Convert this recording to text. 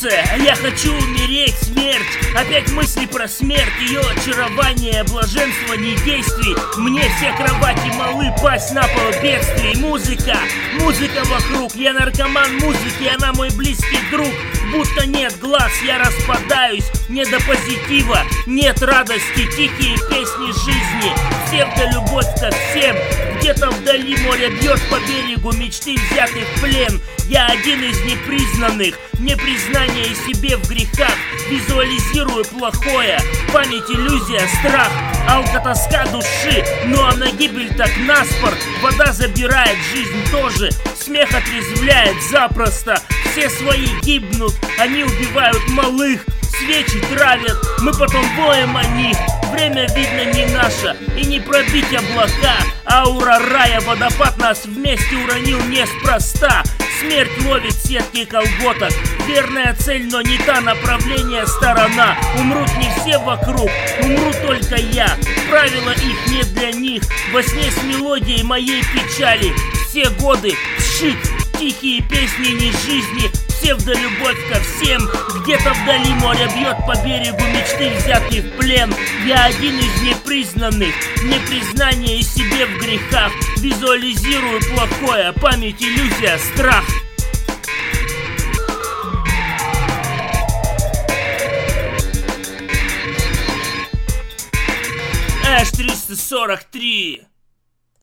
сердце, я хочу умереть, смерть. Опять мысли про смерть, ее очарование, блаженство не действий. Мне все кровати малы, пасть на пол бедствий. Музыка вокруг, я наркоман музыки, она мой близкий друг. Будто нет глаз, я распадаюсь, не до позитива, нет радости, тихие песни жизни. Псевдолюбовь ко всем, где-то вдали море бьет по берегу, мечты взяты в плен. Я один из непризнанных, непризнание себе в грехах. Визуализирую плохое, память, иллюзия, страх, алкотоска души. Ну а на гибель так наспор, вода забирает, жизнь тоже. Смех отрезвляет запросто, все свои гибнут, они убивают малых. Свечи травят, мы потом воем о них. Время, видно, не наше, и не пробить облака. Аура рая, водопад нас вместе уронил неспроста. Смерть ловит сетки колготок, верная цель, но не та, направление, сторона. Умрут не все вокруг, умру только я. Правила их не для них, во сне с мелодией моей печали. Все годы сшит, тихие песни не жизни. Псевдолюбовь ко всем, где-то вдали море бьет по берегу, мечты взяты в плен. Я один из непризнанных, непризнание себе в грехах. Визуализирую плохое, память, иллюзия, страх. Эш 343.